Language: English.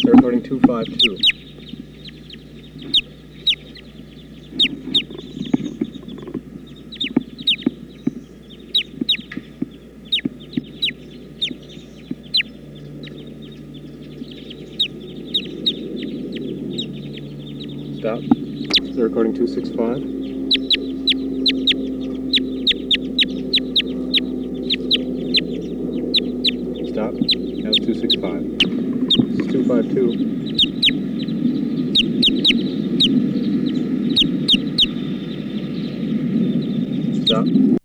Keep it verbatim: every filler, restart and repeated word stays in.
They're recording two five two. Stop. They're recording two six five. Stop. That was two six five. This is two five two. Stop.